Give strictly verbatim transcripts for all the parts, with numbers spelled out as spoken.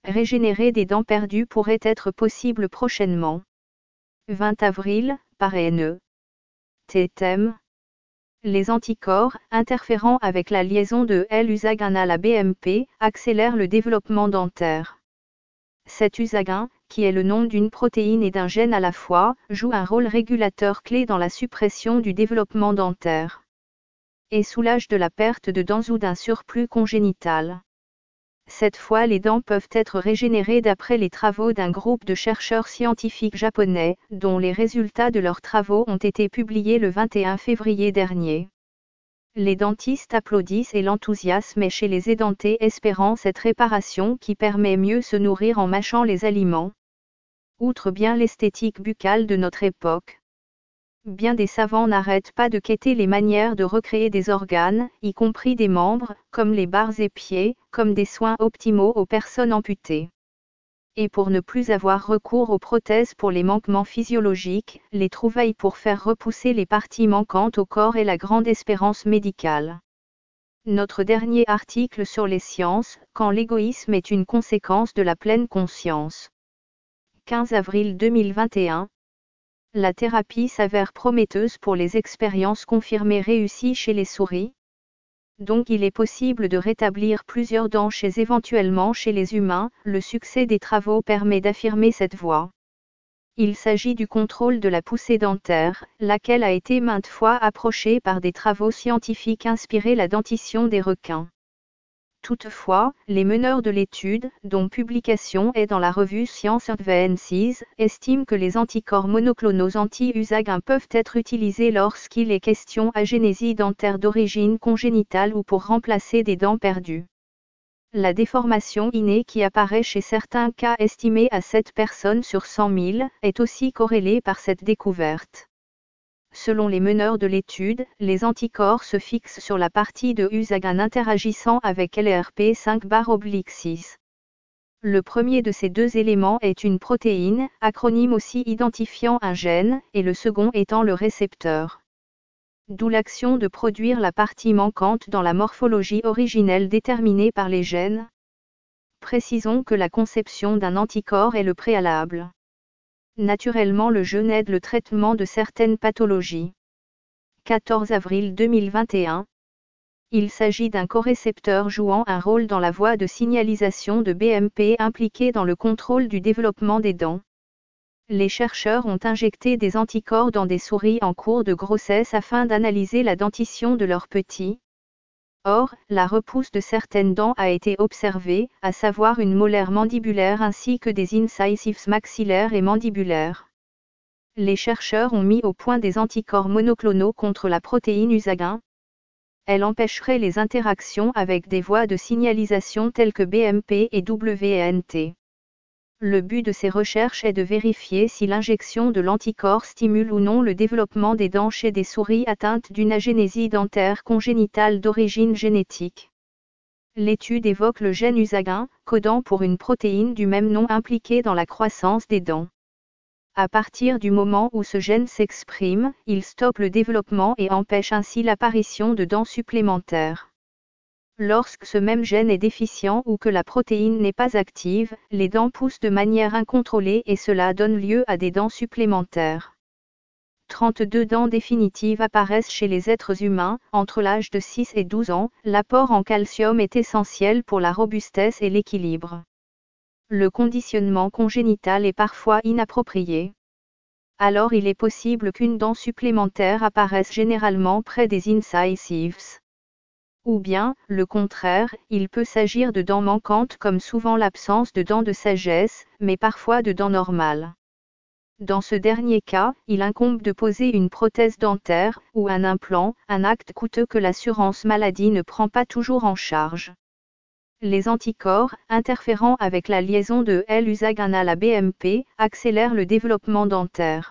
régénérer des dents perdues pourrait être possible prochainement. vingt avril, par N E T thème. Les anticorps, interférant avec la liaison de L-usagan à la B M P, accélèrent le développement dentaire. Cet usagan, qui est le nom d'une protéine et d'un gène à la fois, joue un rôle régulateur clé dans la suppression du développement dentaire et soulage de la perte de dents ou d'un surplus congénital. Cette fois, les dents peuvent être régénérées d'après les travaux d'un groupe de chercheurs scientifiques japonais, dont les résultats de leurs travaux ont été publiés le vingt et un février dernier. Les dentistes applaudissent et l'enthousiasme est chez les édentés espérant cette réparation qui permet mieux se nourrir en mâchant les aliments. Outre bien l'esthétique buccale de notre époque, bien des savants n'arrêtent pas de quêter les manières de recréer des organes, y compris des membres, comme les barres et pieds, comme des soins optimaux aux personnes amputées. Et pour ne plus avoir recours aux prothèses pour les manquements physiologiques, les trouvailles pour faire repousser les parties manquantes au corps est la grande espérance médicale. Notre dernier article sur les sciences, quand l'égoïsme est une conséquence de la pleine conscience. quinze avril deux mille vingt et un. La thérapie s'avère prometteuse pour les expériences confirmées réussies chez les souris. Donc il est possible de rétablir plusieurs dents chez éventuellement chez les humains, le succès des travaux permet d'affirmer cette voie. Il s'agit du contrôle de la poussée dentaire, laquelle a été maintes fois approchée par des travaux scientifiques inspirés la dentition des requins. Toutefois, les meneurs de l'étude, dont publication est dans la revue Science Advances, estiment que les anticorps monoclonaux anti-usagan peuvent être utilisés lorsqu'il est question d'agénésie dentaire d'origine congénitale ou pour remplacer des dents perdues. La déformation innée qui apparaît chez certains cas estimés à sept personnes sur cent mille, est aussi corrélée par cette découverte. Selon les meneurs de l'étude, les anticorps se fixent sur la partie de usagan interagissant avec L R P cinq six. Le premier de ces deux éléments est une protéine, acronyme aussi identifiant un gène, et le second étant le récepteur. D'où l'action de produire la partie manquante dans la morphologie originelle déterminée par les gènes. Précisons que la conception d'un anticorps est le préalable. Naturellement, le jeûne aide le traitement de certaines pathologies. quatorze avril deux mille vingt et un. Il s'agit d'un corécepteur jouant un rôle dans la voie de signalisation de B M P impliqué dans le contrôle du développement des dents. Les chercheurs ont injecté des anticorps dans des souris en cours de grossesse afin d'analyser la dentition de leurs petits. Or, la repousse de certaines dents a été observée, à savoir une molaire mandibulaire ainsi que des incisives maxillaires et mandibulaires. Les chercheurs ont mis au point des anticorps monoclonaux contre la protéine usagan. Elle empêcherait les interactions avec des voies de signalisation telles que B M P et W N T. Le but de ces recherches est de vérifier si l'injection de l'anticorps stimule ou non le développement des dents chez des souris atteintes d'une agénésie dentaire congénitale d'origine génétique. L'étude évoque le gène usagan, codant pour une protéine du même nom impliquée dans la croissance des dents. À partir du moment où ce gène s'exprime, il stoppe le développement et empêche ainsi l'apparition de dents supplémentaires. Lorsque ce même gène est déficient ou que la protéine n'est pas active, les dents poussent de manière incontrôlée et cela donne lieu à des dents supplémentaires. trente-deux dents définitives apparaissent chez les êtres humains, entre l'âge de six et douze ans. L'apport en calcium est essentiel pour la robustesse et l'équilibre. Le conditionnement congénital est parfois inapproprié. Alors il est possible qu'une dent supplémentaire apparaisse généralement près des incisives. Ou bien, le contraire, il peut s'agir de dents manquantes comme souvent l'absence de dents de sagesse, mais parfois de dents normales. Dans ce dernier cas, il incombe de poser une prothèse dentaire, ou un implant, un acte coûteux que l'assurance maladie ne prend pas toujours en charge. Les anticorps, interférant avec la liaison de L-usagan à la B M P, accélèrent le développement dentaire.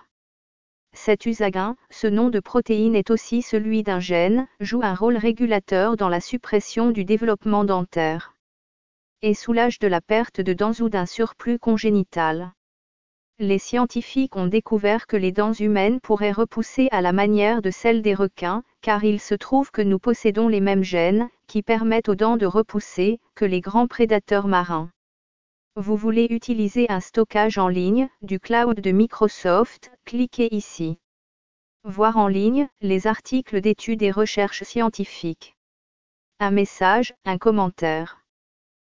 Cet usagan, ce nom de protéine est aussi celui d'un gène, joue un rôle régulateur dans la suppression du développement dentaire. Et soulage de la perte de dents ou d'un surplus congénital. Les scientifiques ont découvert que les dents humaines pourraient repousser à la manière de celles des requins, car il se trouve que nous possédons les mêmes gènes, qui permettent aux dents de repousser, que les grands prédateurs marins. Vous voulez utiliser un stockage en ligne, du cloud de Microsoft, cliquez ici. Voir en ligne, les articles d'études et recherches scientifiques. Un message, un commentaire.